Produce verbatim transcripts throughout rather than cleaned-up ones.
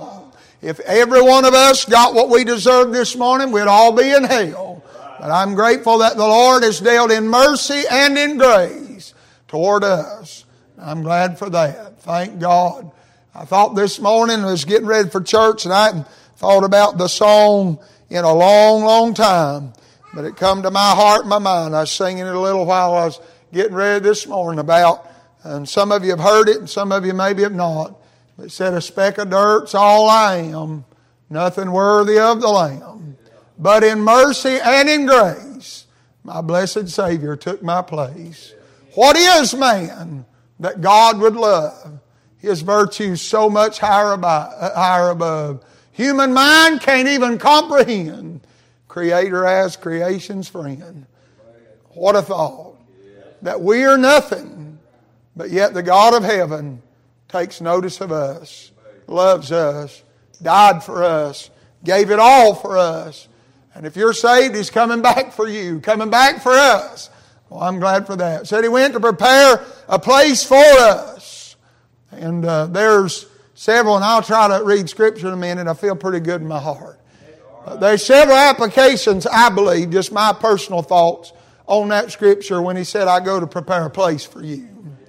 If every one of us got what we deserved this morning, we'd all be in hell. But I'm grateful that the Lord has dealt in mercy and in grace toward us. I'm glad for that. Thank God. I thought this morning, I was getting ready for church, and I hadn't thought about the song in a long, long time. But it come to my heart and my mind. I was singing it a little while I was getting ready this morning about, and some of you have heard it, and some of you maybe have not. It said, a speck of dirt's all I am, nothing worthy of the Lamb. But in mercy and in grace, my blessed Savior took my place. What is man that God would love? His virtues so much higher above, higher above. Human mind can't even comprehend. Creator as creation's friend. What a thought. That we are nothing, but yet the God of heaven takes notice of us, loves us, died for us, gave it all for us. And if you're saved, He's coming back for you, coming back for us. Well, I'm glad for that. Said He went to prepare a place for us. And uh, there's several, and I'll try to read Scripture in a minute. I feel pretty good in my heart. Uh, there's several applications, I believe, just my personal thoughts on that Scripture when He said, I go to prepare a place for you.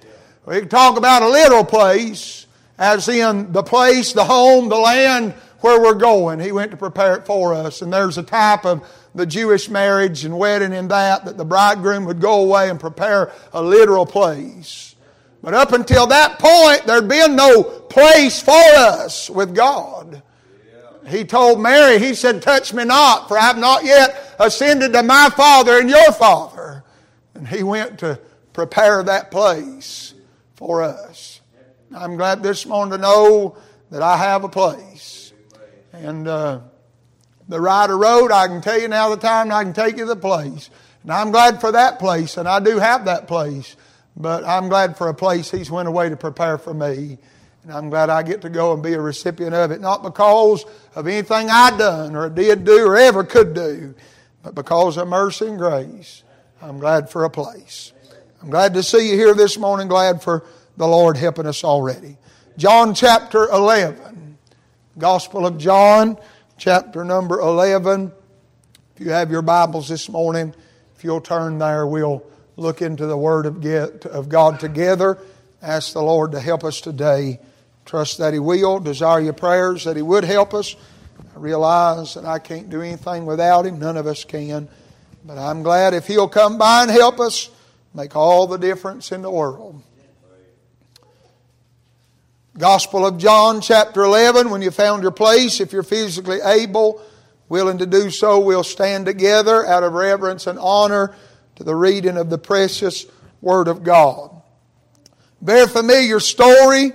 We can talk about a literal place, as in the place, the home, the land where we're going. He went to prepare it for us. And there's a type of the Jewish marriage and wedding in that, that the bridegroom would go away and prepare a literal place. But up until that point, there'd been no place for us with God. He told Mary, He said, touch me not, for I have not yet ascended to my Father and your Father. And He went to prepare that place for us. I'm glad this morning to know that I have a place. And uh, the writer wrote, I can tell you now the time, and I can take you to the place. And I'm glad for that place, and I do have that place. But I'm glad for a place He's went away to prepare for me. And I'm glad I get to go and be a recipient of it. Not because of anything I done or did do or ever could do, but because of mercy and grace. I'm glad for a place. I'm glad to see you here this morning. Glad for the Lord helping us already. John chapter eleven. Gospel of John chapter number eleven. If you have your Bibles this morning, if you'll turn there, we'll look into the Word of God together. Ask the Lord to help us today. Trust that He will. Desire your prayers that He would help us. I realize that I can't do anything without Him. None of us can. But I'm glad if He'll come by and help us, make all the difference in the world. Gospel of John chapter eleven. When you found your place, if you're physically able, willing to do so, we'll stand together out of reverence and honor to the reading of the precious Word of God. Very familiar story,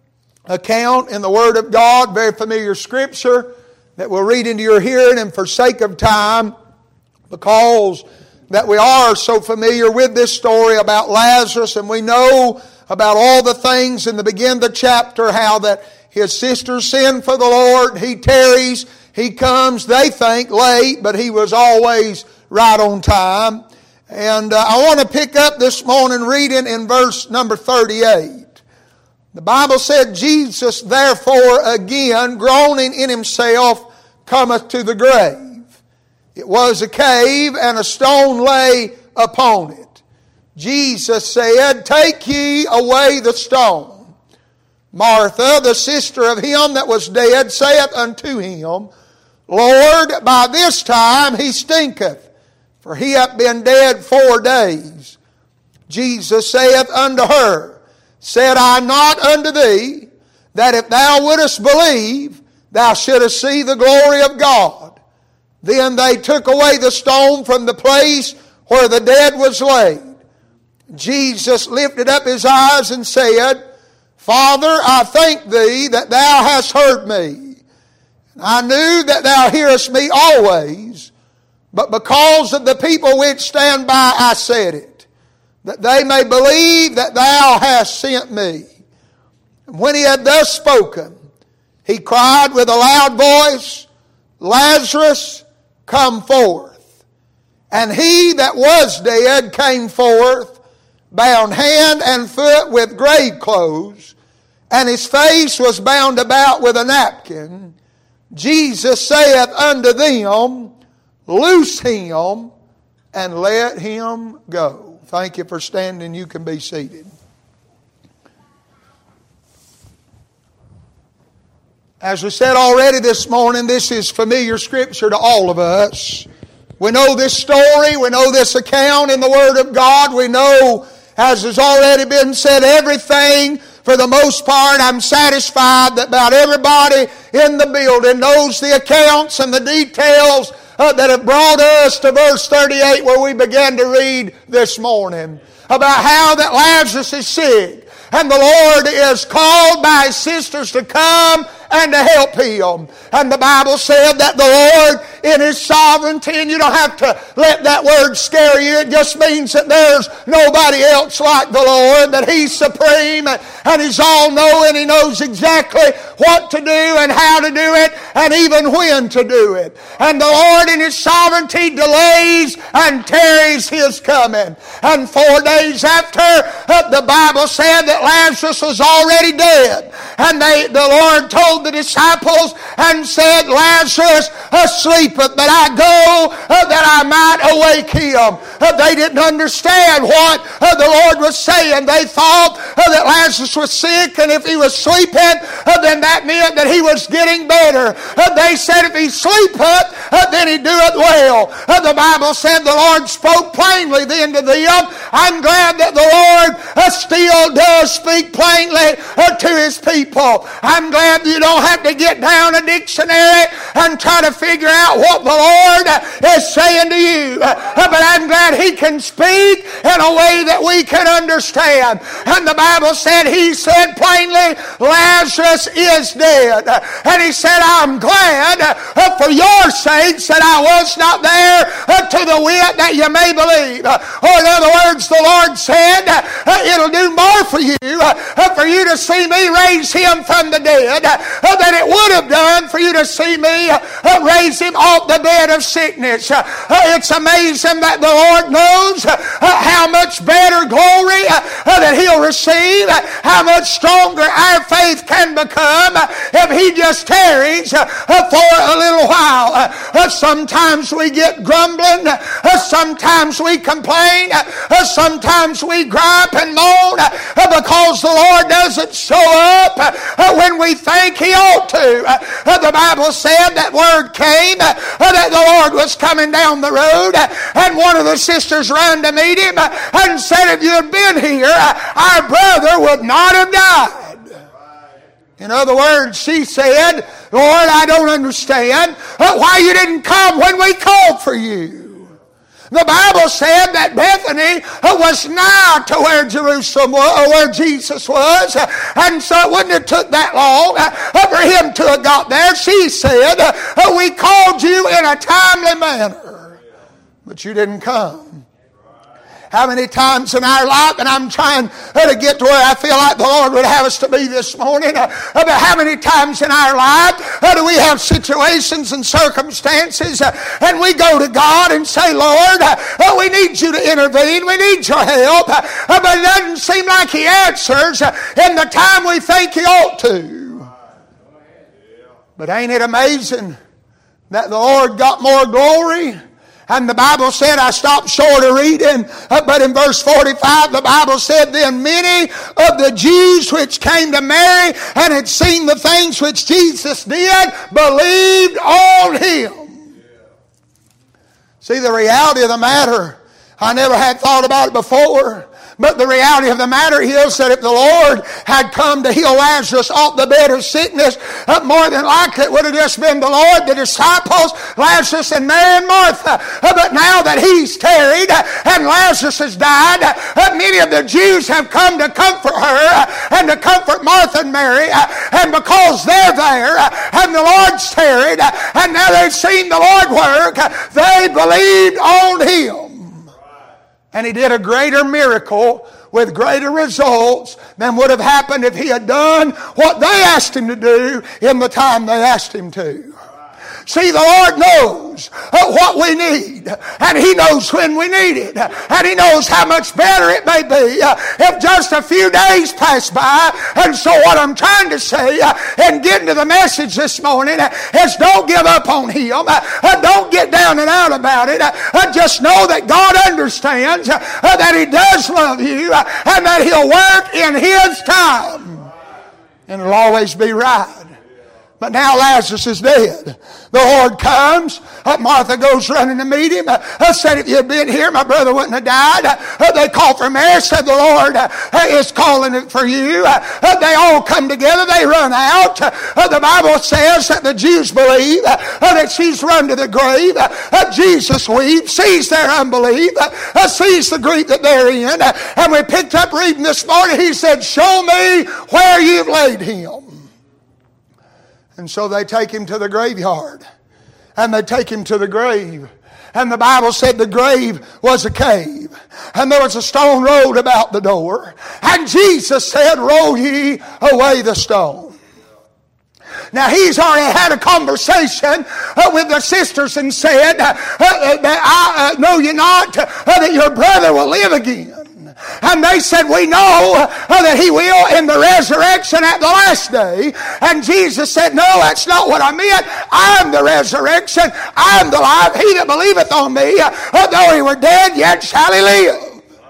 account in the Word of God, very familiar Scripture that we'll read into your hearing, and for sake of time, because that we are so familiar with this story about Lazarus, and we know about all the things in the beginning of the chapter, how that his sisters sinned for the Lord, He tarries, He comes, they think late, but He was always right on time. And uh, I want to pick up this morning reading in verse number thirty-eight. The Bible said, Jesus therefore again, groaning in himself, cometh to the grave. It was a cave, and a stone lay upon it. Jesus said, take ye away the stone. Martha, the sister of him that was dead, saith unto him, Lord, by this time he stinketh, for he hath been dead four days. Jesus saith unto her, said I not unto thee, that if thou wouldest believe, thou shouldest see the glory of God? Then they took away the stone from the place where the dead was laid. Jesus lifted up his eyes and said, Father, I thank thee that thou hast heard me. I knew that thou hearest me always, but because of the people which stand by I said it, that they may believe that thou hast sent me. And when he had thus spoken, he cried with a loud voice, Lazarus, come forth. And he that was dead came forth, bound hand and foot with grave clothes, and his face was bound about with a napkin, Jesus saith unto them, Loose him, and let him go. Thank you for standing. You can be seated. As we said already this morning, this is familiar scripture to all of us. We know this story. We know this account in the Word of God. We know, as has already been said, everything, for the most part, I'm satisfied that about everybody in the building knows the accounts and the details uh, that have brought us to verse thirty-eight, where we began to read this morning, about how that Lazarus is sick, and the Lord is called by his sisters to come and to help him. And the Bible said that the Lord in His sovereignty, and you don't have to let that word scare you, it just means that there's nobody else like the Lord, that He's supreme and He's all-knowing. He knows exactly what to do and how to do it and even when to do it. And the Lord in His sovereignty delays and tarries His coming. And four days after, uh, the Bible said that Lazarus was already dead. And they, the Lord told the disciples and said, Lazarus uh, sleepeth, but I go uh, that I might awake him. Uh, they didn't understand what uh, the Lord was saying. They thought uh, that Lazarus was sick, and if he was sleeping, uh, then that meant that he was getting better. Uh, they said if he sleepeth, uh, then he doeth well. Uh, the Bible said the Lord spoke plainly then to them. I'm glad that the Lord uh, still does speak plainly uh, to His people. I'm glad you don't have to get down a dictionary and try to figure out what the Lord is saying to you. But I'm glad He can speak in a way that we can understand. And the Bible said, He said plainly, Lazarus is dead. And He said, I'm glad for your sakes that I was not there to the wit that you may believe. Or in other words, the Lord said, it'll do more for you, for you to see me raise him from the dead, than it would have done for you to see me raise him off the bed of sickness. It's amazing that the Lord knows how much better glory that He'll receive, how much stronger our faith can become if He just tarries for a little while. Sometimes we get grumbling, sometimes we complain, sometimes we gripe and moan because the Lord doesn't show up when we think He ought to. The Bible said that word came that the Lord was coming down the road, and one of the sisters ran to meet him and said, if you had been here, our brother would not have died. In other words, she said, Lord, I don't understand why you didn't come when we called for you. The Bible said that Bethany was nigh to where Jerusalem was, or where Jesus was, and so it wouldn't have took that long for him to have got there. She said, we called you in a timely manner, but you didn't come. How many times in our life, and I'm trying to get to where I feel like the Lord would have us to be this morning, but how many times in our life do we have situations and circumstances and we go to God and say, Lord, we need you to intervene, we need your help, but it doesn't seem like He answers in the time we think He ought to. But ain't it amazing that the Lord got more glory? And the Bible said, I stopped short of reading, but in verse forty-five, the Bible said, then many of the Jews which came to Mary and had seen the things which Jesus did, believed on Him. See, the reality of the matter, I never had thought about it before, but the reality of the matter is that if the Lord had come to heal Lazarus off the bed of sickness, uh, more than likely it would have just been the Lord, the disciples, Lazarus and Mary and Martha. Uh, but now that He's tarried uh, and Lazarus has died, uh, many of the Jews have come to comfort her uh, and to comfort Martha and Mary. Uh, and because they're there uh, and the Lord's tarried uh, and now they've seen the Lord work, uh, they believed on Him. And He did a greater miracle with greater results than would have happened if He had done what they asked Him to do in the time they asked Him to. See, the Lord knows uh, what we need, and He knows when we need it, and He knows how much better it may be uh, if just a few days pass by. And so what I'm trying to say uh, and getting to the message this morning uh, is don't give up on Him. Uh, uh, don't get down and out about it. Uh, uh, just know that God understands uh, uh, that He does love you uh, and that He'll work in His time. And it'll always be right. But now Lazarus is dead. The Lord comes. Uh, Martha goes running to meet him. Uh, uh, said, if you had been here, my brother wouldn't have died. Uh, they called for Mary. Said, the Lord uh, is calling it for you. Uh, uh, they all come together. They run out. Uh, the Bible says that the Jews believe uh, uh, that she's run to the grave. Uh, uh, Jesus weeps, sees their unbelief, uh, uh, sees the grief that they're in. Uh, and we picked up reading this morning. He said, show me where you've laid him. And so they take him to the graveyard. And they take him to the grave. And the Bible said the grave was a cave. And there was a stone rolled about the door. And Jesus said, roll ye away the stone. Now he's already had a conversation uh, with the sisters and said, uh, uh, I uh, know you not uh, that your brother will live again. And they said, we know uh, that He will in the resurrection at the last day. And Jesus said, no, that's not what I meant. I am the resurrection. I am the life. He that believeth on me, uh, though he were dead, yet shall he live.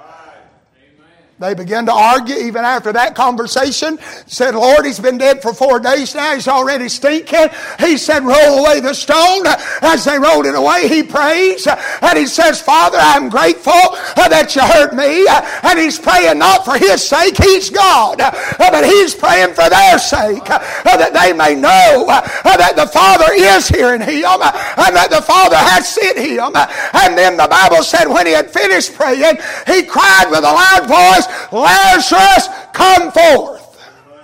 They began to argue even after that conversation. Said, Lord, he's been dead for four days now. He's already stinking. He said, roll away the stone. As they rolled it away, he prays. And he says, Father, I'm grateful that you heard me. And he's praying not for his sake. He's God. But he's praying for their sake. That they may know that the Father is hearing him. And that the Father has sent him. And then the Bible said when he had finished praying, he cried with a loud voice, Lazarus, come forth.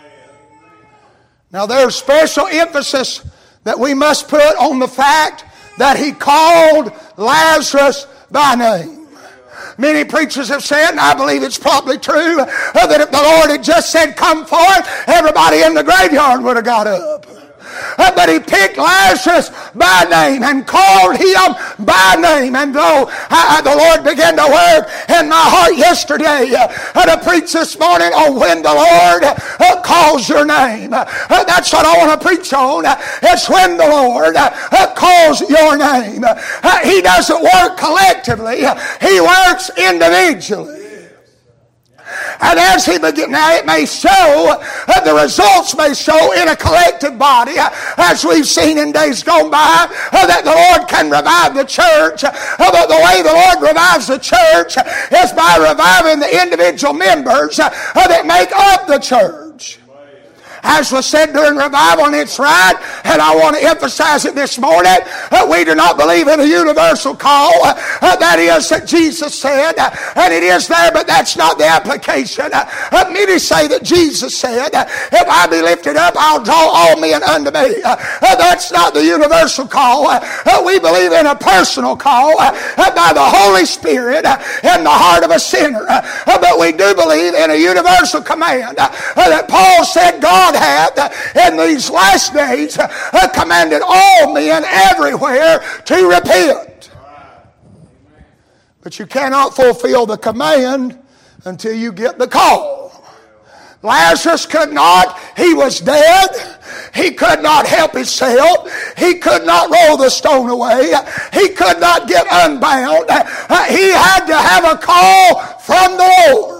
Now there's special emphasis that we must put on the fact that he called Lazarus by name. Many preachers have said, and I believe it's probably true, uh, that if the Lord had just said, come forth, everybody in the graveyard would have got up. Uh, but he picked Lazarus by name and called him by name. And though uh, the Lord began to work in my heart yesterday uh, to preach this morning on when the Lord uh, calls your name. Uh, that's what I want to preach on. Uh, it's when the Lord uh, calls your name. Uh, he doesn't work collectively. Uh, he works individually. And as he begins, now it may show, uh, the results may show in a collective body, uh, as we've seen in days gone by, uh, that the Lord can revive the church. Uh, but the way the Lord revives the church uh, is by reviving the individual members uh, uh, that make up the church. As was said during revival, and it's right, and I want to emphasize it this morning, uh, we do not believe in a universal call. Uh, uh, that is, that Jesus said, uh, and it is there, but that's not the application. Uh, uh, many say that Jesus said, uh, if I be lifted up, I'll draw all men unto me. Uh, uh, that's not the universal call. Uh, uh, we believe in a personal call uh, uh, by the Holy Spirit uh, in the heart of a sinner. Uh, uh, but we do believe in a universal command uh, uh, that Paul said God hath in these last days uh, commanded all men everywhere to repent. But you cannot fulfill the command until you get the call. Lazarus could not. He was dead. He could not help himself. He could not roll the stone away. He could not get unbound. Uh, he had to have a call from the Lord.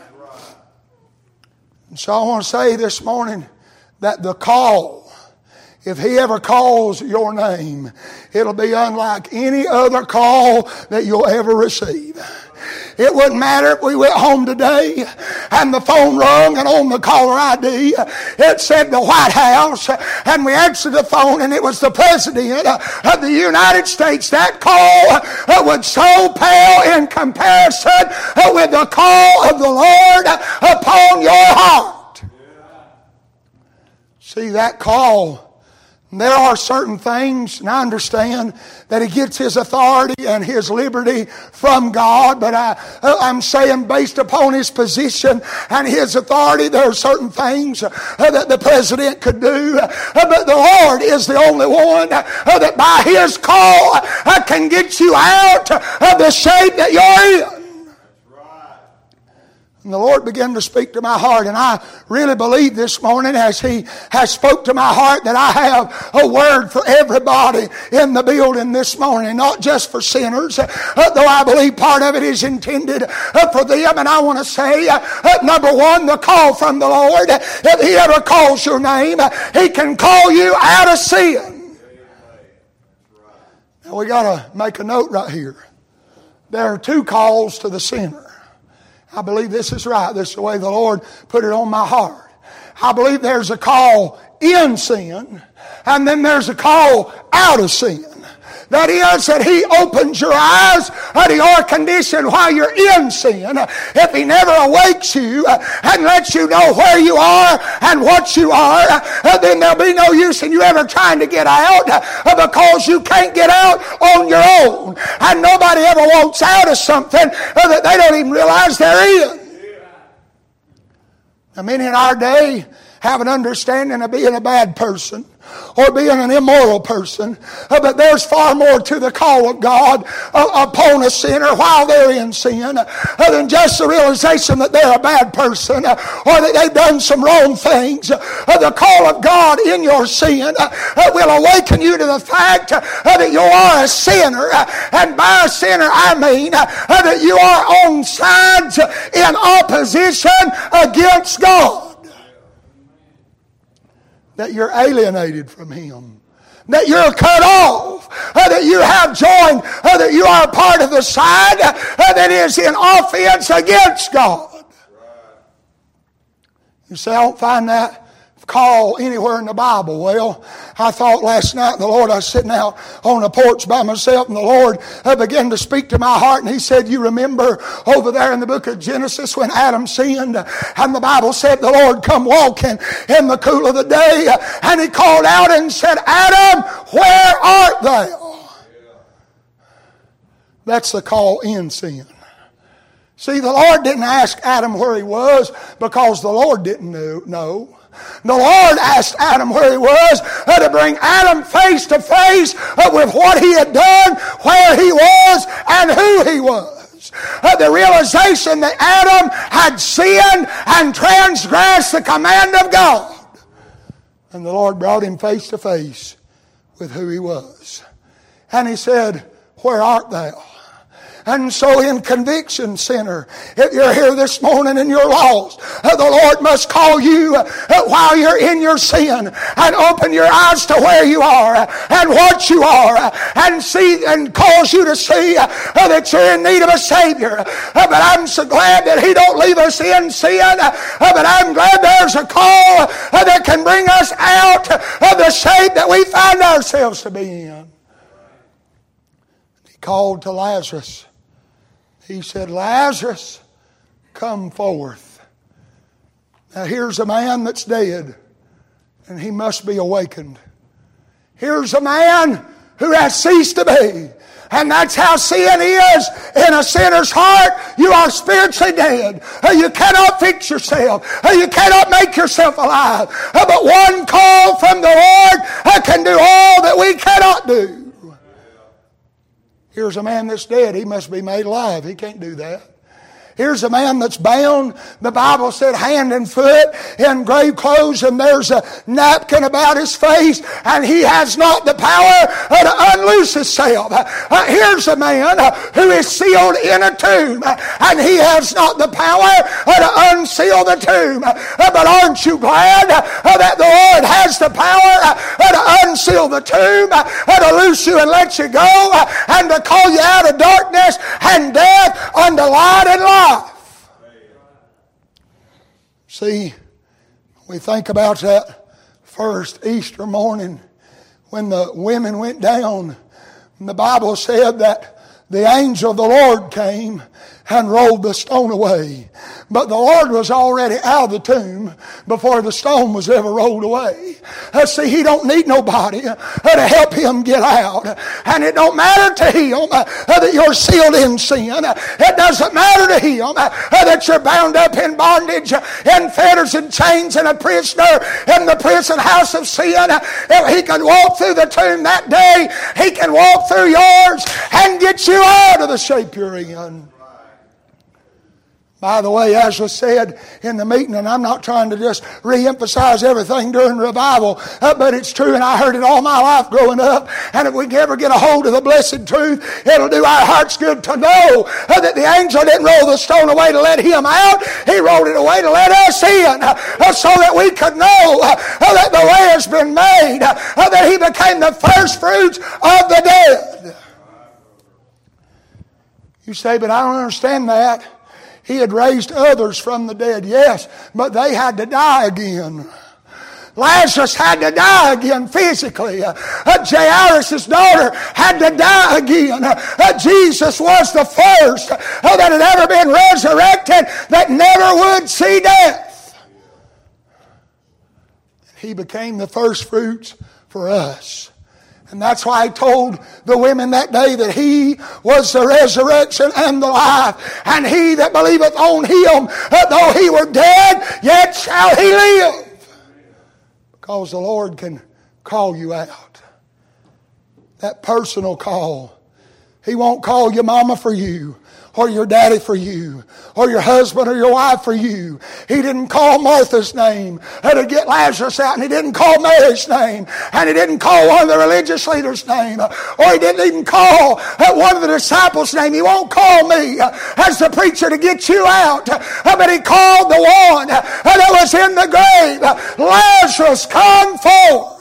And so I want to say this morning that the call, if he ever calls your name, it'll be unlike any other call that you'll ever receive. It wouldn't matter if we went home today and the phone rung and on the caller I D it said the White House and we answered the phone and it was the President of the United States. That call would so pale in comparison with the call of the Lord upon your heart. See, that call There are certain things, and I understand that he gets his authority and his liberty from God, but I, I'm saying based upon his position and his authority, there are certain things that the president could do, but the Lord is the only one that by his call can get you out of the shape that you're in. And the Lord began to speak to my heart, and I really believe this morning as He has spoke to my heart that I have a word for everybody in the building this morning, not just for sinners, uh, though I believe part of it is intended uh, for them. And I want to say, uh, uh, number one, the call from the Lord. If He ever calls your name, uh, He can call you out of sin. Now we got to make a note right here. There are two calls to the sinner. I believe this is right. This is the way the Lord put it on my heart. I believe there's a call in sin, and then there's a call out of sin. That is, that He opens your eyes to your condition while you're in sin. If He never awakes you and lets you know where you are and what you are, then there'll be no use in you ever trying to get out, because you can't get out on your own. And nobody ever wants out of something that they don't even realize they're in. Now, many in our day have an understanding of being a bad person or being an immoral person, uh, but there's far more to the call of God uh, upon a sinner while they're in sin uh, than just the realization that they're a bad person uh, or that they've done some wrong things. Uh, the call of God in your sin uh, uh, will awaken you to the fact uh, that you are a sinner, uh, and by a sinner I mean uh, uh, that you are on sides in opposition against God. That you're alienated from Him. That you're cut off. Uh, that you have joined. Uh, that you are a part of the side uh, that is in offense against God. You say, I don't find that call anywhere in the Bible. Well, I thought last night, the Lord, I was sitting out on the porch by myself, and the Lord uh, began to speak to my heart, and He said, you remember over there in the book of Genesis when Adam sinned, uh, and the Bible said the Lord come walking in the cool of the day, uh, and He called out and said, Adam, where art thou? That's the call in sin. See, the Lord didn't ask Adam where he was because the Lord didn't know. The Lord asked Adam where he was uh, to bring Adam face to face uh, with what he had done, where he was, and who he was. Uh, the realization that Adam had sinned and transgressed the command of God. And the Lord brought him face to face with who he was. And He said, where art thou? And so in conviction, sinner, if you're here this morning and you're lost, uh, the Lord must call you uh, while you're in your sin and open your eyes to where you are uh, and what you are uh, and see and cause you to see uh, uh, that you're in need of a Savior. Uh, but I'm so glad that He don't leave us in sin, uh, uh, but I'm glad there's a call uh, that can bring us out of the shape that we find ourselves to be in. He called to Lazarus. He said, Lazarus, come forth. Now here's a man that's dead, and he must be awakened. Here's a man who has ceased to be. And that's how sin is in a sinner's heart. You are spiritually dead. You cannot fix yourself. You cannot make yourself alive. But one call from the Lord can do all that we cannot do. Here's a man that's dead. He must be made alive. He can't do that. Here's a man that's bound. The Bible said hand and foot in grave clothes, and there's a napkin about his face, and he has not the power to unloose himself. Uh, here's a man uh, who is sealed in a tomb, uh, and he has not the power uh, to unseal the tomb. Uh, but aren't you glad uh, that the Lord has the power uh, to unseal the tomb, uh, to loose you and let you go, uh, and to call you out of darkness and death unto light and life? See, we think about that first Easter morning when the women went down. And the Bible said that the angel of the Lord came and rolled the stone away. But the Lord was already out of the tomb before the stone was ever rolled away. Uh, see, He don't need nobody uh, to help Him get out. And it don't matter to Him uh, that you're sealed in sin. Uh, it doesn't matter to Him uh, that you're bound up in bondage, uh, in fetters and chains, and a prisoner in the prison house of sin. Uh, if He can walk through the tomb that day, He can walk through yours and get you out of the shape you're in. By the way, as was said in the meeting, and I'm not trying to just re-emphasize everything during revival, uh, but it's true, and I heard it all my life growing up, and if we can ever get a hold of the blessed truth, it'll do our hearts good to know uh, that the angel didn't roll the stone away to let him out. He rolled it away to let us in, uh, so that we could know uh, that the way has been made, uh, that He became the first fruits of the dead. You say, but I don't understand that. He had raised others from the dead, yes, but they had to die again. Lazarus had to die again physically. Uh, Jairus' daughter had to die again. Uh, Jesus was the first uh, that had ever been resurrected that never would see death. He became the first fruits for us. And that's why He told the women that day that He was the resurrection and the life. And he that believeth on Him, though he were dead, yet shall he live. Because the Lord can call you out. That personal call. He won't call your mama for you, or your daddy for you, or your husband or your wife for you. He didn't call Martha's name to get Lazarus out, and He didn't call Mary's name, and He didn't call one of the religious leaders' name, or He didn't even call one of the disciples' name. He won't call me as the preacher to get you out, but He called the one that was in the grave. Lazarus, come forth.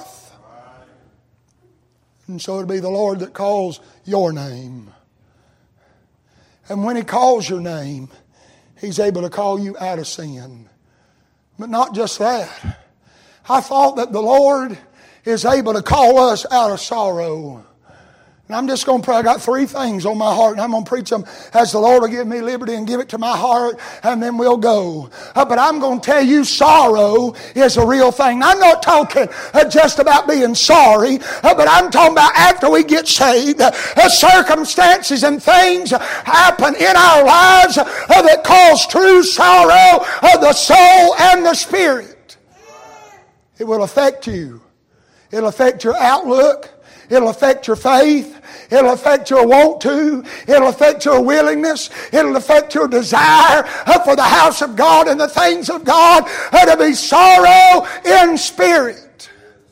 And so it'll be the Lord that calls your name. And when He calls your name, He's able to call you out of sin. But not just that. I thought that the Lord is able to call us out of sorrow. And I'm just going to pray. I got three things on my heart, and I'm going to preach them as the Lord will give me liberty and give it to my heart, and then we'll go. Uh, but I'm going to tell you, sorrow is a real thing. I'm not talking uh, just about being sorry, uh, but I'm talking about after we get saved, uh, uh, circumstances and things happen in our lives uh, that cause true sorrow of the soul and the spirit. It will affect you. It'll affect your outlook. It'll affect your faith. It'll affect your want to. It'll affect your willingness. It'll affect your desire for the house of God and the things of God. To be sorrow in spirit.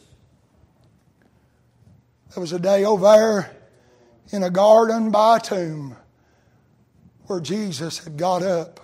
There was a day over there in a garden by a tomb where Jesus had got up.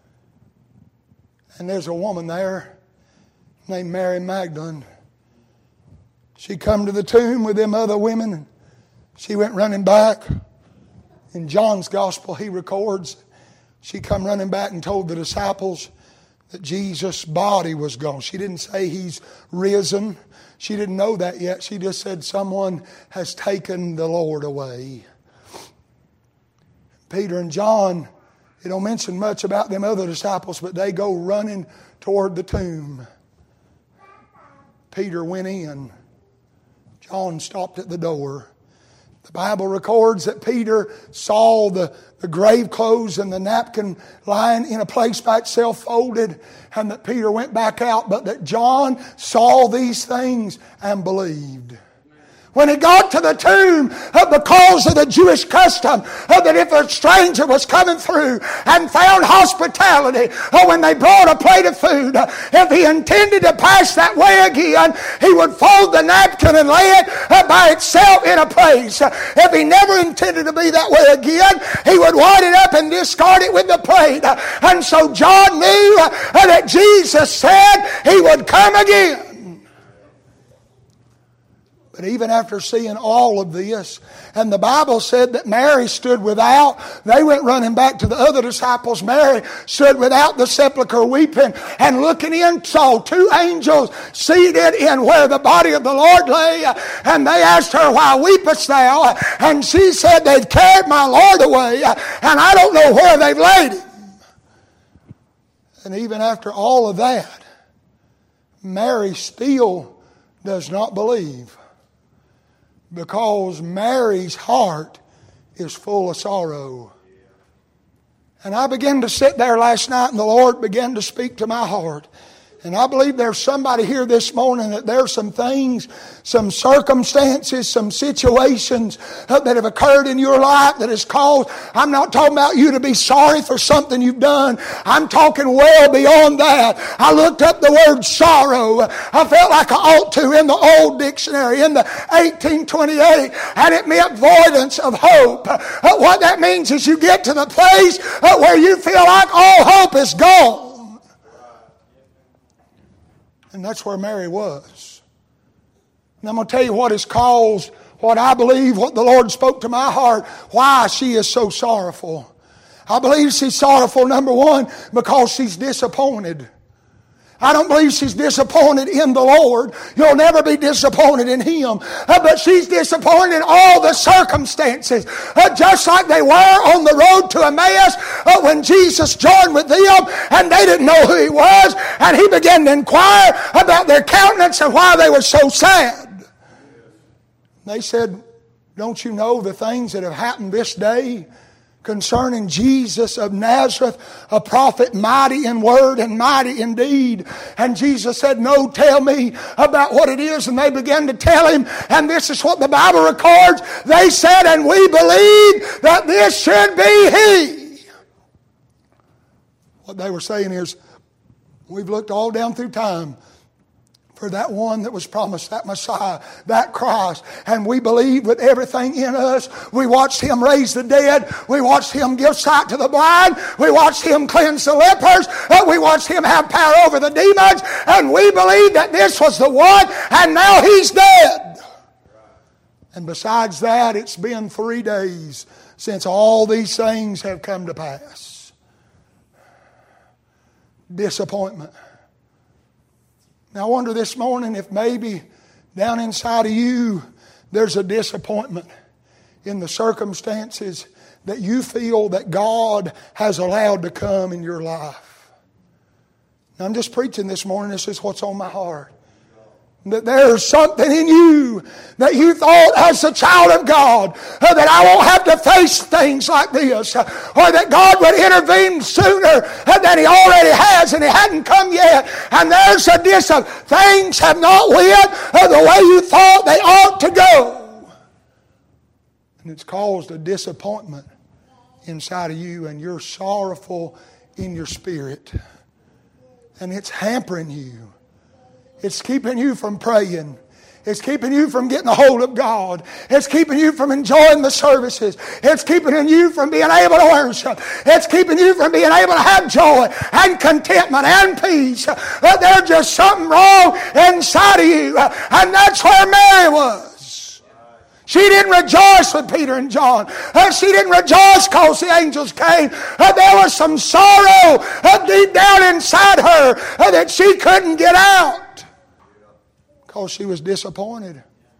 And there's a woman there named Mary Magdalene. She come to the tomb with them other women, and she went running back. In John's gospel, he records, she come running back and told the disciples that Jesus' body was gone. She didn't say He's risen. She didn't know that yet. She just said someone has taken the Lord away. Peter and John, they don't mention much about them other disciples, but they go running toward the tomb. Peter went in. John stopped at the door. The Bible records that Peter saw the, the grave clothes and the napkin lying in a place by itself folded, and that Peter went back out, but that John saw these things and believed. When he got to the tomb, uh, because of the Jewish custom, uh, that if a stranger was coming through and found hospitality, uh, when they brought a plate of food, uh, if he intended to pass that way again, he would fold the napkin and lay it uh, by itself in a place. Uh, if he never intended to be that way again, he would wad it up and discard it with the plate. Uh, and so John knew uh, that Jesus said He would come again. But even after seeing all of this, and the Bible said that Mary stood without, they went running back to the other disciples. Mary stood without the sepulchre weeping, and looking in saw two angels seated in where the body of the Lord lay. And they asked her, "Why weepest thou?" And she said, "They've carried my Lord away, and I don't know where they've laid him." And even after all of that, Mary still does not believe. Because Mary's heart is full of sorrow. And I began to sit there last night, and the Lord began to speak to my heart. And I believe there's somebody here this morning that there's some things, some circumstances, some situations that have occurred in your life that has caused, I'm not talking about you to be sorry for something you've done. I'm talking well beyond that. I looked up the word sorrow. I felt like I ought to in the old dictionary in the eighteen twenty-eight, and it meant avoidance of hope. What that means is you get to the place where you feel like all hope is gone. And that's where Mary was. And I'm going to tell you what has caused, what I believe, what the Lord spoke to my heart, why she is so sorrowful. I believe she's sorrowful, number one, because she's disappointed. I don't believe she's disappointed in the Lord. You'll never be disappointed in Him. Uh, but she's disappointed in all the circumstances. Uh, just like they were on the road to Emmaus uh, when Jesus joined with them and they didn't know who He was. And He began to inquire about their countenance and why they were so sad. They said, "Don't you know the things that have happened this day concerning Jesus of Nazareth, a prophet mighty in word and mighty in deed?" And Jesus said, "No, tell me about what it is." And they began to tell Him, and this is what the Bible records. They said, "And we believe that this should be He." What they were saying is, we've looked all down through time for that one that was promised, that Messiah, that Christ. And we believe with everything in us. We watched Him raise the dead. We watched Him give sight to the blind. We watched Him cleanse the lepers. We watched Him have power over the demons. And we believe that this was the one, and now He's dead. And besides that, it's been three days since all these things have come to pass. Disappointment. Now I wonder this morning if maybe down inside of you there's a disappointment in the circumstances that you feel that God has allowed to come in your life. Now I'm just preaching this morning. This is what's on my heart. That there's something in you that you thought as a child of God uh, that I won't have to face things like this, uh, or that God would intervene sooner uh, than He already has, and He hadn't come yet. And there's a dis of things have not went uh, the way you thought they ought to go. And it's caused a disappointment inside of you, and you're sorrowful in your spirit. And it's hampering you. It's keeping you from praying. It's keeping you from getting a hold of God. It's keeping you from enjoying the services. It's keeping you from being able to worship. It's keeping you from being able to have joy and contentment and peace. But there's just something wrong inside of you. And that's where Mary was. She didn't rejoice with Peter and John. She didn't rejoice because the angels came. There was some sorrow deep down inside her that she couldn't get out. Because she was disappointed.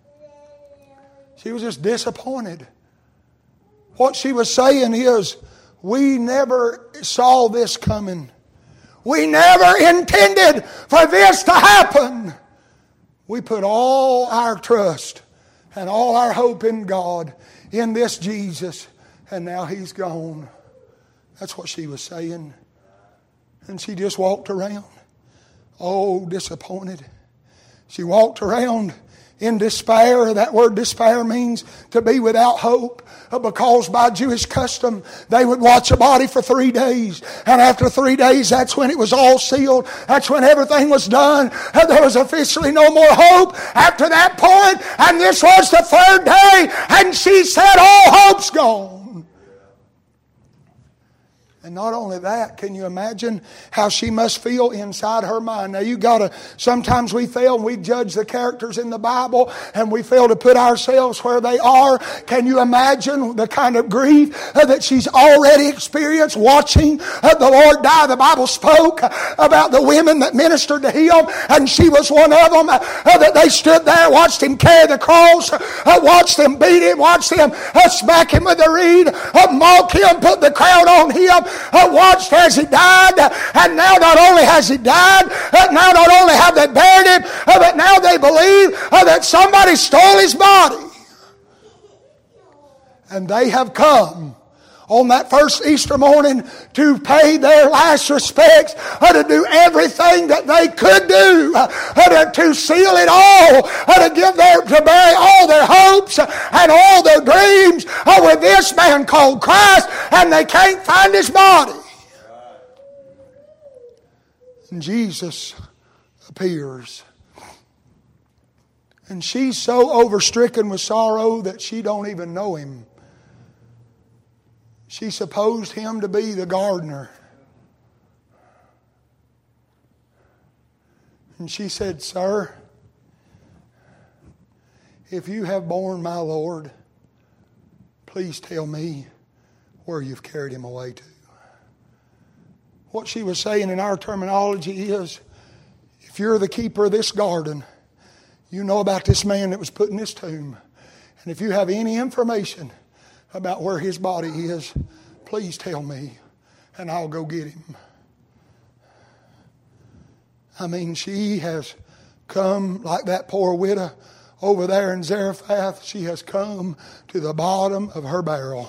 She was just disappointed. What she was saying is, we never saw this coming. We never intended for this to happen. We put all our trust and all our hope in God, in this Jesus, and now He's gone. That's what she was saying. And she just walked around, oh, disappointed. She walked around in despair. That word despair means to be without hope. Because by Jewish custom, they would watch a body for three days. And after three days, that's when it was all sealed. That's when everything was done. There was officially no more hope after that point. And this was the third day. And she said, all hope's gone. And not only that, can you imagine how she must feel inside her mind? Now you gotta, sometimes we fail and we judge the characters in the Bible and we fail to put ourselves where they are. Can you imagine the kind of grief uh, that she's already experienced watching uh, the Lord die? The Bible spoke about the women that ministered to Him, and she was one of them, uh, uh, that they stood there, watched Him carry the cross, uh, watched them beat Him, watched them uh, smack Him with a reed, uh, mock Him, put the crown on Him, Uh, watched as He died, and now not only has He died, uh, now not only have they buried Him, uh, but now they believe uh, that somebody stole His body. And they have come on that first Easter morning to pay their last respects, uh, to do everything that they could do, uh, to, to seal it all, uh, to give their, to bury all their hopes and all their dreams uh, with this man called Christ, and they can't find His body. And Jesus appears. And she's so overstricken with sorrow that she don't even know Him. She supposed Him to be the gardener. And she said, "Sir, if you have borne my Lord, please tell me where you've carried Him away to." What she was saying in our terminology is, if you're the keeper of this garden, you know about this man that was put in this tomb. And if you have any information about where his body is, please tell me, and I'll go get him. I mean, she has come like that poor widow over there in Zarephath. She has come to the bottom of her barrel.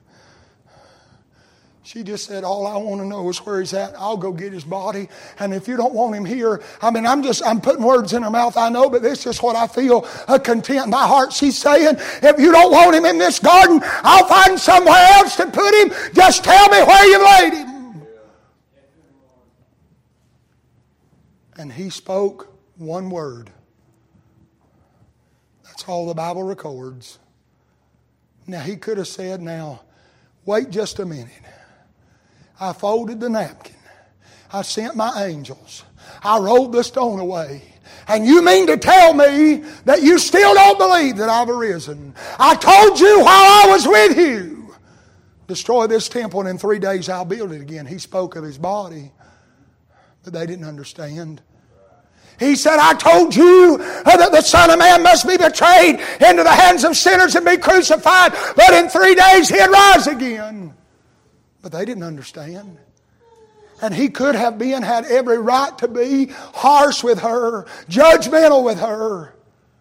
She just said, all I want to know is where He's at. I'll go get His body. And if you don't want Him here, I mean, I'm just, I'm putting words in her mouth, I know, but this is just what I feel uh, content in my heart. She's saying, if you don't want Him in this garden, I'll find somewhere else to put Him. Just tell me where you laid Him. And He spoke one word. That's all the Bible records. Now, He could have said, now, wait just a minute. I folded the napkin. I sent my angels. I rolled the stone away. And you mean to tell me that you still don't believe that I've arisen? I told you while I was with you, destroy this temple and in three days I'll build it again. He spoke of His body, but they didn't understand. He said, I told you that the Son of Man must be betrayed into the hands of sinners and be crucified, but in three days He'd rise again. But they didn't understand. And He could have been, had every right to be harsh with her, judgmental with her.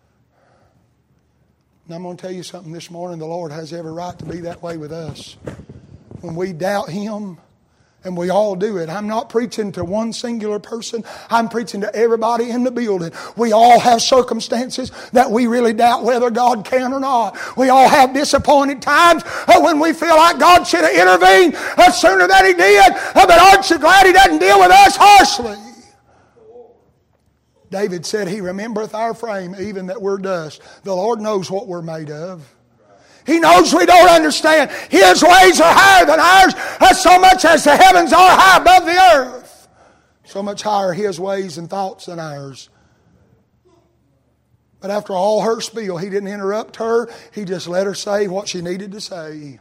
And I'm going to tell you something this morning. The Lord has every right to be that way with us. When we doubt Him, and we all do it. I'm not preaching to one singular person. I'm preaching to everybody in the building. We all have circumstances that we really doubt whether God can or not. We all have disappointed times when we feel like God should have intervened sooner than He did. But aren't you glad He doesn't deal with us harshly? David said, He remembereth our frame, even that we're dust. The Lord knows what we're made of. He knows we don't understand. His ways are higher than ours, so much as the heavens are high above the earth. So much higher His ways and thoughts than ours. But after all her spiel, He didn't interrupt her. He just let her say what she needed to say.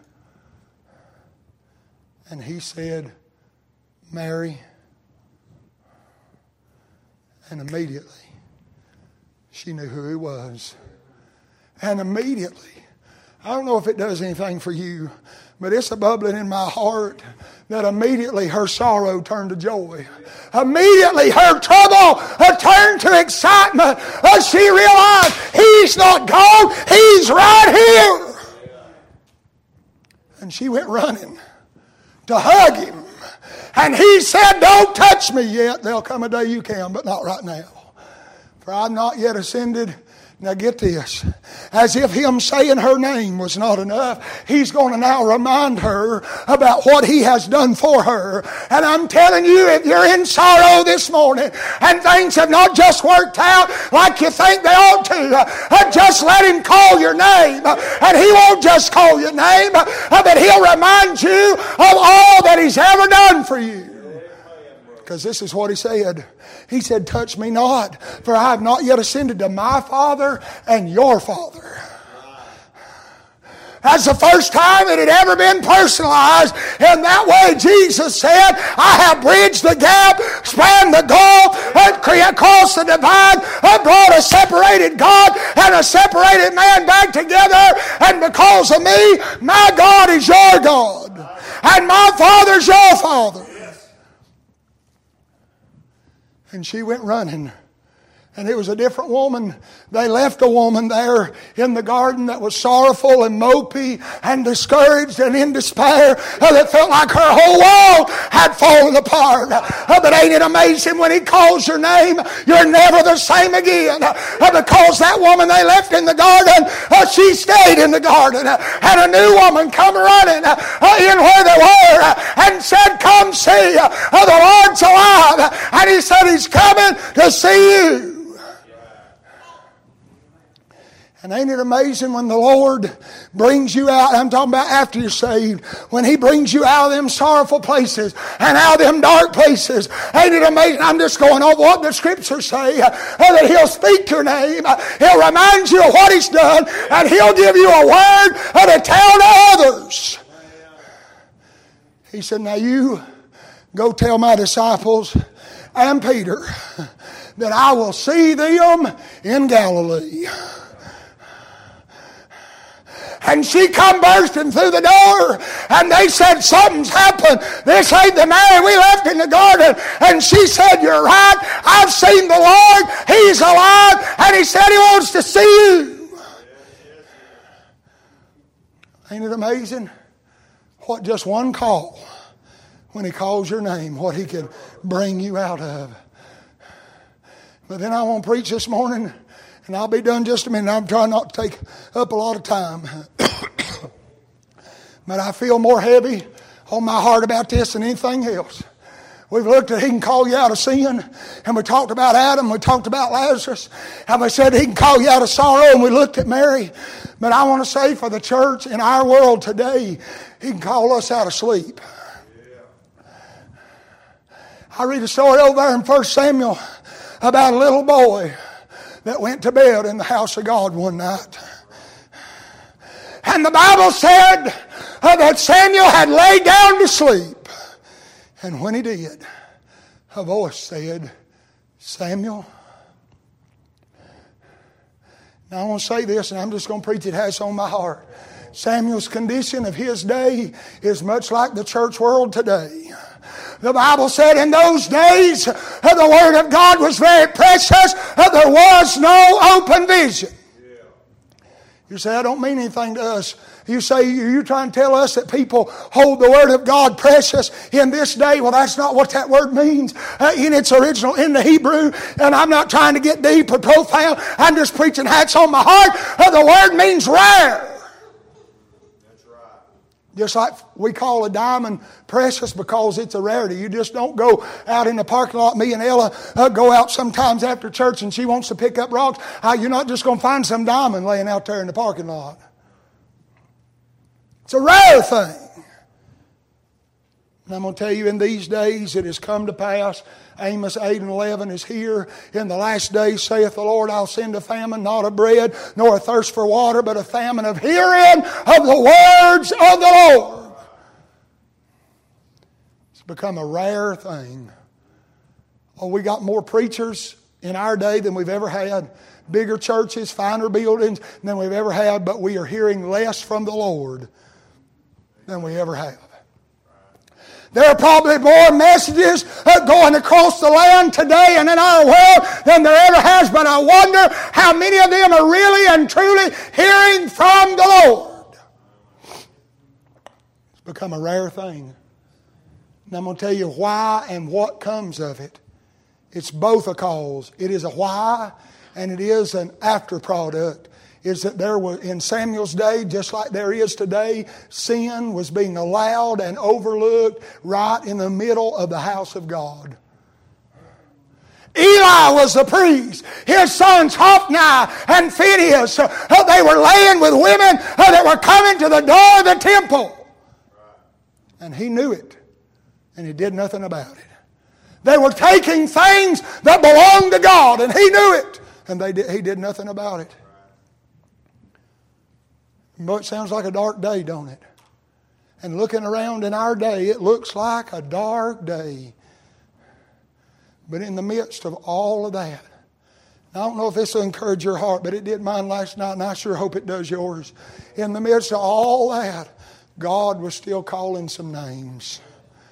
And He said, Mary. And immediately, she knew who He was. And immediately, I don't know if it does anything for you, but it's a bubbling in my heart that immediately her sorrow turned to joy. Immediately her trouble turned to excitement as she realized He's not gone, He's right here. And she went running to hug Him. And He said, don't touch me yet. There'll come a day you can, but not right now. For I've not yet ascended. Now get this. As if Him saying her name was not enough, He's going to now remind her about what He has done for her. And I'm telling you, if you're in sorrow this morning and things have not just worked out like you think they ought to, uh, just let Him call your name. And He won't just call your name, uh, but He'll remind you of all that He's ever for you. Because this is what he said. He said, touch me not, for I have not yet ascended to my Father and your Father. That's the first time it had ever been personalized. In that way, Jesus said, I have bridged the gap, spanned the gulf, crossed the divide, brought a separated God and a separated man back together. And because of me, my God is your God. And my Father's your Father. And she went running. And it was a different woman. They left a woman there in the garden that was sorrowful and mopey and discouraged and in despair. That felt like her whole world had fallen apart. But ain't it amazing when He calls your name, you're never the same again. Because that woman they left in the garden, she stayed in the garden. And a new woman come running in where they were and said, come see, the Lord's alive. And He said He's coming to see you. And ain't it amazing when the Lord brings you out, I'm talking about after you're saved, when He brings you out of them sorrowful places and out of them dark places. Ain't it amazing? I'm just going over what the Scriptures say, uh, that He'll speak your name, uh, He'll remind you of what He's done, and He'll give you a word uh, to tell to others. He said, now you go tell my disciples and Peter that I will see them in Galilee. And she come bursting through the door, and they said, something's happened. This ain't the Mary we left in the garden. And she said, you're right. I've seen the Lord. He's alive. And He said He wants to see you. Ain't it amazing what just one call, when He calls your name, what He can bring you out of. But then I want to preach this morning, and I'll be done just a minute. I'm trying not to take up a lot of time. But I feel more heavy on my heart about this than anything else. We've looked at He can call you out of sin. And we talked about Adam. We talked about Lazarus. And we said He can call you out of sorrow. And we looked at Mary. But I want to say for the church in our world today, He can call us out of sleep. I read a story over there in First Samuel about a little boy that went to bed in the house of God one night. And the Bible said uh, that Samuel had laid down to sleep. And when he did, a voice said, Samuel. Now I want to say this, and I'm just going to preach it has on my heart. Samuel's condition of his day is much like the church world today. The Bible said in those days, uh, the Word of God was very precious. Uh, there was no open vision. You say, I don't mean anything to us. You say, you're trying to tell us that people hold the Word of God precious in this day. Well, that's not what that word means uh, in its original, in the Hebrew. And I'm not trying to get deep or profound. I'm just preaching hats on my heart. Uh, the word means rare. Just like we call a diamond precious because it's a rarity. You just don't go out in the parking lot. Me and Ella uh, go out sometimes after church and she wants to pick up rocks. Uh, you're not just going to find some diamond laying out there in the parking lot. It's a rare thing. And I'm going to tell you, in these days it has come to pass. Amos eight and eleven is here. In the last days, saith the Lord, I'll send a famine, not of bread, nor a thirst for water, but a famine of hearing of the words of the Lord. It's become a rare thing. Oh, we got more preachers in our day than we've ever had. Bigger churches, finer buildings than we've ever had, but we are hearing less from the Lord than we ever have. There are probably more messages going across the land today and in our world than there ever has, but I wonder how many of them are really and truly hearing from the Lord. It's become a rare thing. And I'm going to tell you why and what comes of it. It's both a cause. It is a why and it is an after product. Is that there was, in Samuel's day, just like there is today, sin was being allowed and overlooked right in the middle of the house of God. Eli was the priest. His sons Hophni and Phinehas, uh, they were laying with women uh, that were coming to the door of the temple. And he knew it. And He did nothing about it. They were taking things that belonged to God, and He knew it. And they did, He did nothing about it. Boy, it sounds like a dark day, don't it? And looking around in our day, it looks like a dark day. But in the midst of all of that, I don't know if this will encourage your heart, but it did mine last night, and I sure hope it does yours. In the midst of all that, God was still calling some names.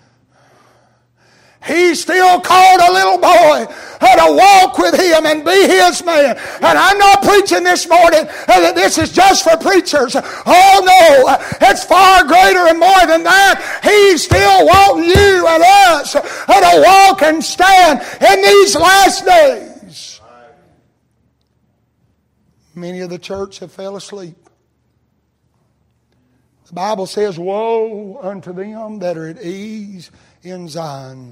He still called a little boy to walk with Him and be His man. And I'm not preaching this morning that this is just for preachers. Oh no, it's far greater and more than that. He's still wanting you and us to walk and stand in these last days. Many of the church have fell asleep. The Bible says, woe unto them that are at ease in Zion.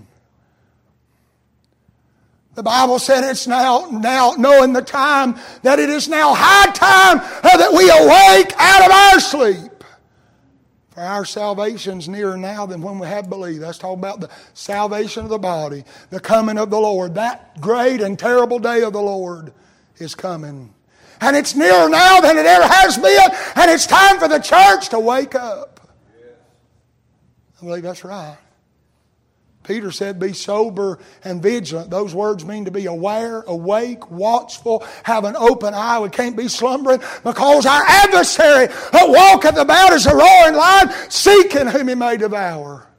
The Bible said it's now, now knowing the time, that it is now high time that we awake out of our sleep. For our salvation's nearer now than when we have believed. That's talking about the salvation of the body, the coming of the Lord. That great and terrible day of the Lord is coming. And it's nearer now than it ever has been. And it's time for the church to wake up. I believe that's right. Peter said, be sober and vigilant. Those words mean to be aware, awake, watchful, have an open eye. We can't be slumbering because our adversary walketh about as a roaring lion, seeking whom he may devour.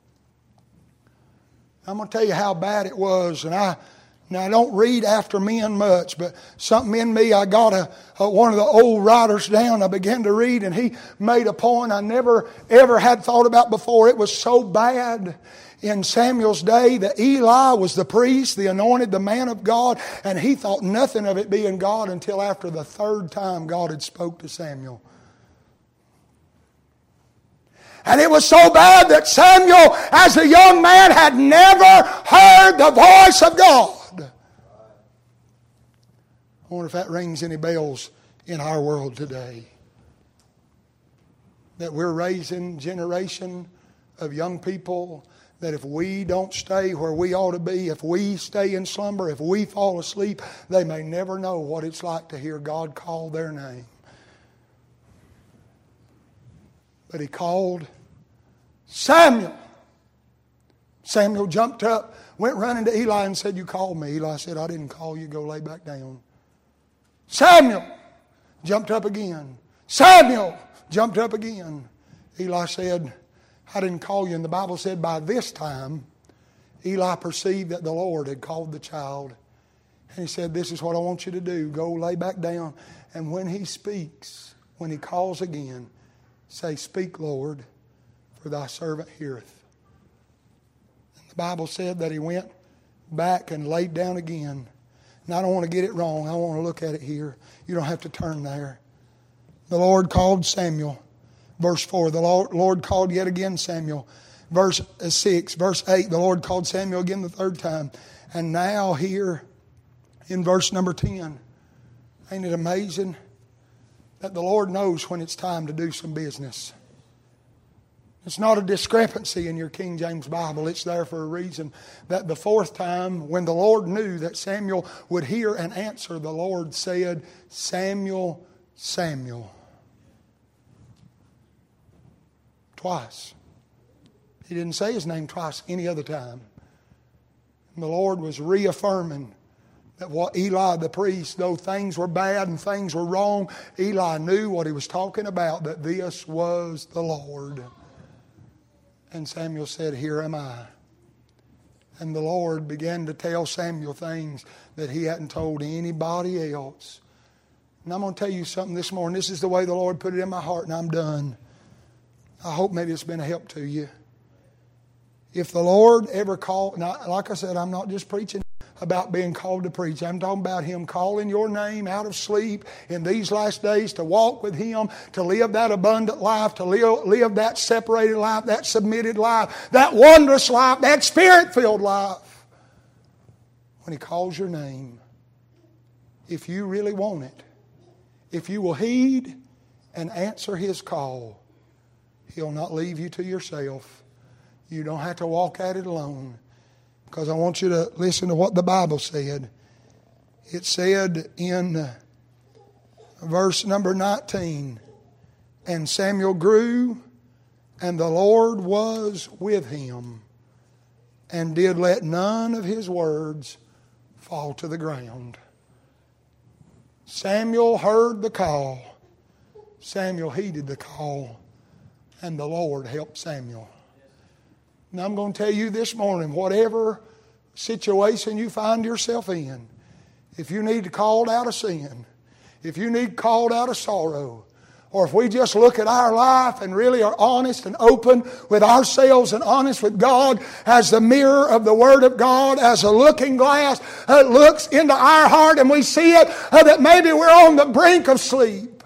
I'm going to tell you how bad it was. And I, now I don't read after men much, but something in me, I got a, a one of the old writers down. I began to read, and he made a point I never ever had thought about before. It was so bad. In Samuel's day, that Eli was the priest, the anointed, the man of God, and he thought nothing of it being God until after the third time God had spoke to Samuel. And it was so bad that Samuel, as a young man, had never heard the voice of God. I wonder if that rings any bells in our world today. That we're raising a generation of young people that if we don't stay where we ought to be, if we stay in slumber, if we fall asleep, they may never know what it's like to hear God call their name. But He called Samuel. Samuel jumped up, went running to Eli and said, you called me. Eli said, I didn't call you. Go lay back down. Samuel jumped up again. Samuel jumped up again. Eli said, I didn't call you. And the Bible said by this time, Eli perceived that the Lord had called the child. And he said, this is what I want you to do. Go lay back down. And when he speaks, when he calls again, say, speak, Lord, for thy servant heareth. And the Bible said that he went back and laid down again. And I don't want to get it wrong. I want to look at it here. You don't have to turn there. The Lord called Samuel. Verse four, the Lord called yet again Samuel. Verse six, verse eight, the Lord called Samuel again the third time. And now here in verse number ten, ain't it amazing that the Lord knows when it's time to do some business? It's not a discrepancy in your King James Bible. It's there for a reason. That the fourth time, when the Lord knew that Samuel would hear and answer, the Lord said, Samuel, Samuel. Twice. He didn't say his name twice any other time. And the Lord was reaffirming that what Eli the priest, though things were bad and things were wrong, Eli knew what he was talking about, that this was the Lord. And Samuel said, here am I. And the Lord began to tell Samuel things that he hadn't told anybody else. And I'm going to tell you something this morning. This is the way the Lord put it in my heart, and I'm done. I hope maybe it's been a help to you. If the Lord ever called, now, like I said, I'm not just preaching about being called to preach. I'm talking about Him calling your name out of sleep in these last days to walk with Him, to live that abundant life, to live, live that separated life, that submitted life, that wondrous life, that Spirit-filled life. When He calls your name, if you really want it, if you will heed and answer His call, He'll not leave you to yourself. You don't have to walk at it alone. Because I want you to listen to what the Bible said. It said in verse number nineteen, and Samuel grew, and the Lord was with him, and did let none of his words fall to the ground. Samuel heard the call. Samuel heeded the call. And the Lord helped Samuel. Now I'm going to tell you this morning, whatever situation you find yourself in, if you need called out of sin, if you need called out of sorrow, or if we just look at our life and really are honest and open with ourselves and honest with God as the mirror of the Word of God, as a looking glass that looks into our heart and we see it, uh, that maybe we're on the brink of sleep.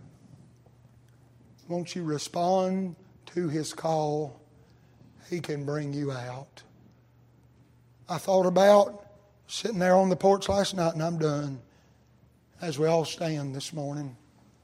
Won't you respond to His call? He can bring you out. I thought about sitting there on the porch last night, and I'm done, as we all stand this morning.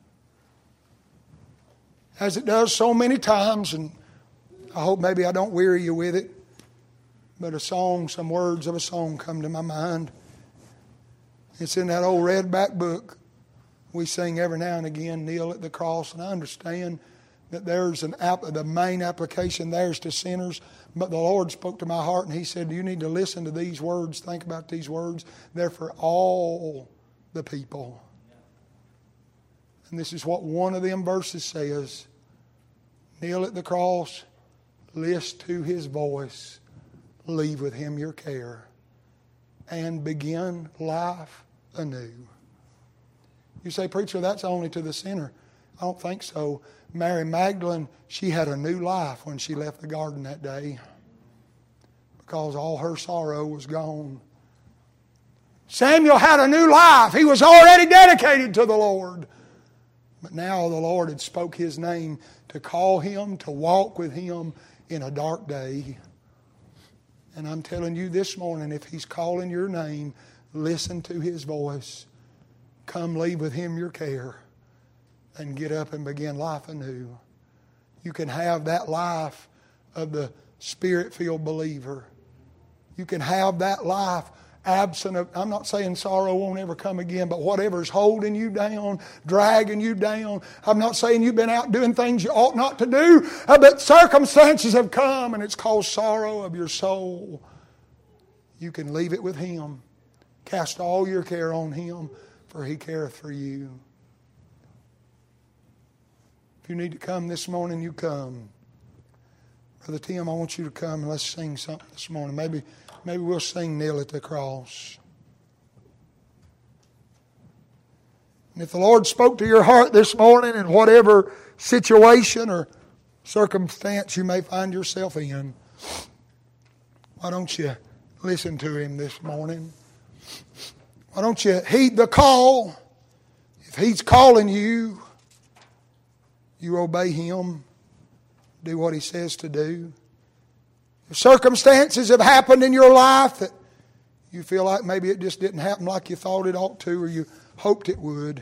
As it does so many times, and I hope maybe I don't weary you with it, but a song, some words of a song come to my mind. It's in that old red back book we sing every now and again, Kneel at the Cross, and I understand that there's an app, the main application there is to sinners, but the Lord spoke to my heart and He said, you need to listen to these words, think about these words. They're for all the people. And this is what one of them verses says. Kneel at the cross, listen to His voice, leave with Him your care, and begin life anew. You say, preacher, that's only to the sinner. I don't think so. Mary Magdalene, she had a new life when she left the garden that day, because all her sorrow was gone. Samuel had a new life. He was already dedicated to the Lord. But now the Lord had spoke His name to call him, to walk with Him in a dark day. And I'm telling you this morning, if He's calling your name, listen to His voice. Come leave with Him your care and get up and begin life anew. You can have that life of the Spirit-filled believer. You can have that life absent of, I'm not saying sorrow won't ever come again, but whatever's holding you down, dragging you down. I'm not saying you've been out doing things you ought not to do, but circumstances have come and it's caused sorrow of your soul. You can leave it with Him. Cast all your care on Him, for He careth for you. If you need to come this morning, you come. Brother Tim, I want you to come and let's sing something this morning. Maybe Maybe we'll sing Kneel at the Cross. And if the Lord spoke to your heart this morning in whatever situation or circumstance you may find yourself in, why don't you listen to Him this morning? Why don't you heed the call? If He's calling you, you obey Him. Do what He says to do. If circumstances have happened in your life that you feel like maybe it just didn't happen like you thought it ought to, or you hoped it would,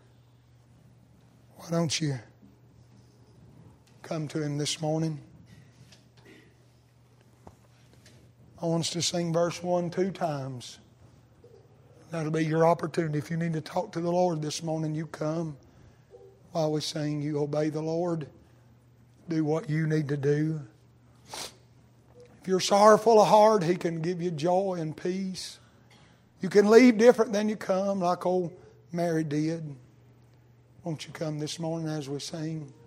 why don't you come to Him this morning? I want us to sing verse one two times. That'll be your opportunity. If you need to talk to the Lord this morning, you come. While we sing, you obey the Lord. Do what you need to do. If you're sorrowful of heart, He can give you joy and peace. You can leave different than you come, like old Mary did. Won't you come this morning as we sing?